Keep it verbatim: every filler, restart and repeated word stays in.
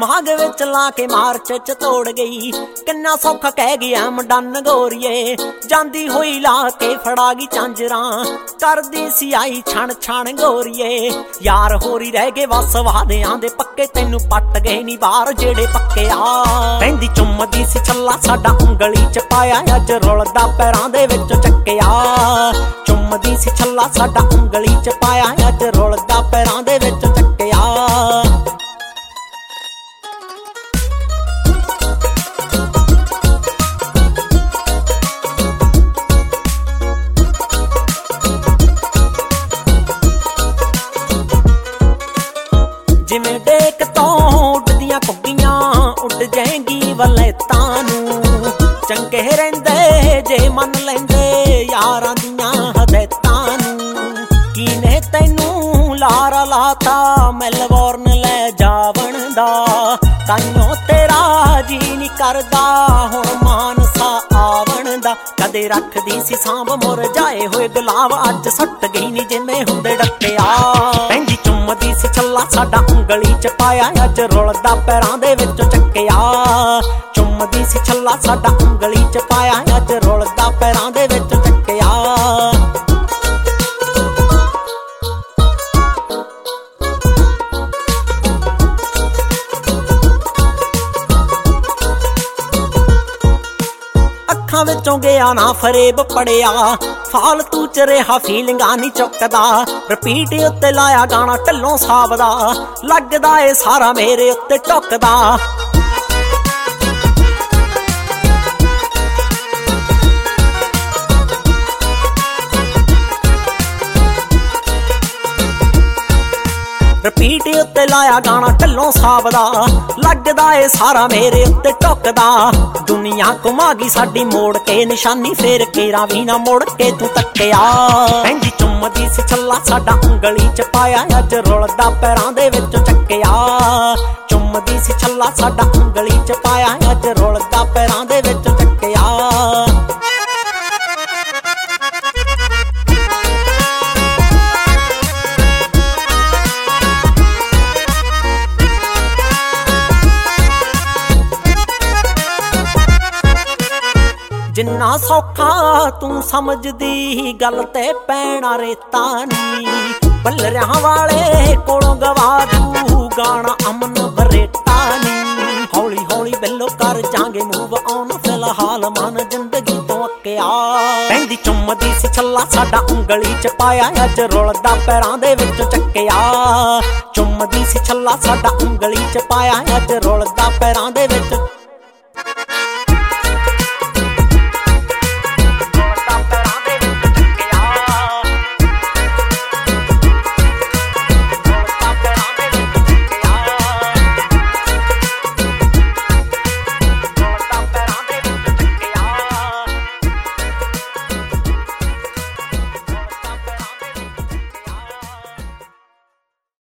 सुहाग विच ला के मार्च च तोड़ गई। किन्ना सौखा कह गया मडन गोरीए, जांदी होई ला के फड़ा गई झांजरां, करदी सी आई छण छण गोरीए। यार होरी रह गए बस वादियां दे पक्के, तैनू पट गए नी बार जेड़े पक्के आ। कहंदी चुम्मदी सी छल्ला साडा उंगली च पाया, अज रुलदा पैरां दे विच चक्किया। चुम्मदी सी छल्ला साडा उंगली च पाया, अज रुलदा पैरां दे विच चक्किया। जिवें डेक तो उड़दियां घुग्गियां उड़ जाएंगी वलैतां नूं, चंगे रहिंदे जे मन लैंदे यारां दियां हदैतां नूं। कीने तैनू लारा लाता मेलबोर्न लै जावण दा, ताइयों तेरा जी नी करदा हुण मानसा आवण दा। कदे रखदी सी सांभ मुरझाए होए गुलाब, अज सट गई नी जिवें हुंदे डक्किया। कहंदी चुम्मदी सी छल्ला साडा उंगली च पाया, अज रुलदा पैरां दे विच चक्किया। चुम्मदी सी छल्ला साडा उंगली च पाया, अज रुलदा पैरां दे विच चक्किया। अखां विचों गया ना फरेब पड़िया, फालतू च रहा फीलिंगां नी चुकदा। रिपीट उत्ते लाया गाना ढिल्लों साहब दा, लगदा ए सारा मेरे उत्ते टुकदा। रिपीट उत्ते लाया गाना ढिल्लों साहब दा, लगदा ए सारा मेरे उत्ते टुकदा। दुनिया घुमा गई साडी मोड़ के निशानी, फेर केरा भी ना मुड़ के तू तक्किया। कहंदी चुम्मदी सी छल्ला साडा उंगली च पाया, अज रुलदा पैरां दे विच चक्किया। चुम्मदी सी छल्ला साडा उंगली च पाया, अज रुलदा पैरां दे विच चक्किया। जिन्ना सौखा तू समझदी गल ते पैना रेता नी, बल्लरियां वाले कोलों गवा दू गाना अमन बरेटा नी। हौली हौली बिल्लो कर जांगे मूव ऑन, फिलहाल मन जिंदगी तो अक्किया। कहंदी चुम्मदी सी छल्ला साडा उंगली च पाया, अज रुलदा पैरां दे विच चक्किया। चुम्मदी सी छल्ला साडा उंगली च पाया, अज रुलदा पैरां दे विच